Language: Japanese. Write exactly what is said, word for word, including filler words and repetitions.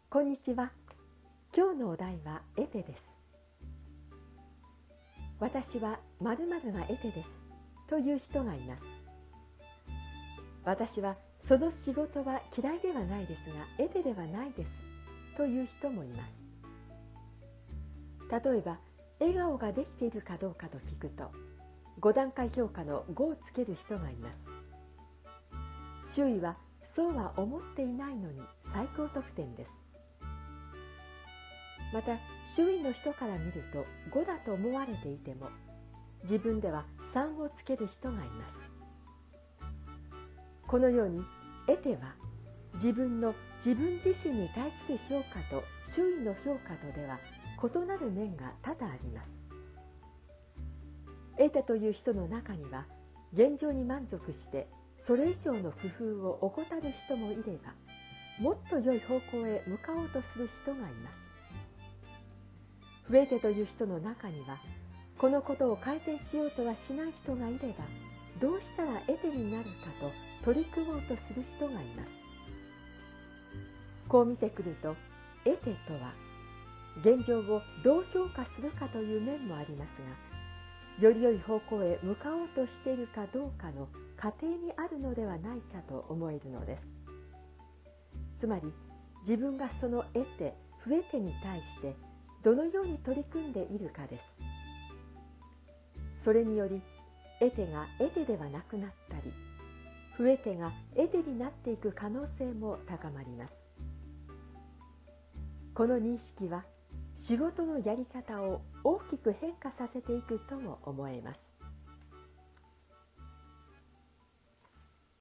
こんにちは。今日のお題は得手です。私は〇〇が得手ですという人がいます。私はその仕事は嫌いではないですが得手ではないですという人もいます。例えば笑顔ができているかどうかと聞くとご段階評価のごをつける人がいます。周囲はそうは思っていないのに最高得点です。また周囲の人から見るとごだと思われていても自分ではさんをつける人がいます。このように得手は自分の自分自身に対する評価と周囲の評価とでは異なる面が多々あります。得手という人の中には現状に満足してそれ以上の工夫を怠る人もいればもっと良い方向へ向かおうとする人がいます。不得手という人の中にはこのことを改善しようとはしない人がいればどうしたら得手になるかと取り組もうとする人がいます。こう見てくると得手とは現状をどう評価するかという面もありますがより良い方向へ向かおうとしているかどうかの過程にあるのではないかと思えるのです。つまり自分がその得手不得手に対してどのように取り組んでいるかです。それにより得手が得手ではなくなったり不得手が得手になっていく可能性も高まります。この認識は仕事のやり方を大きく変化させていくとも思えます。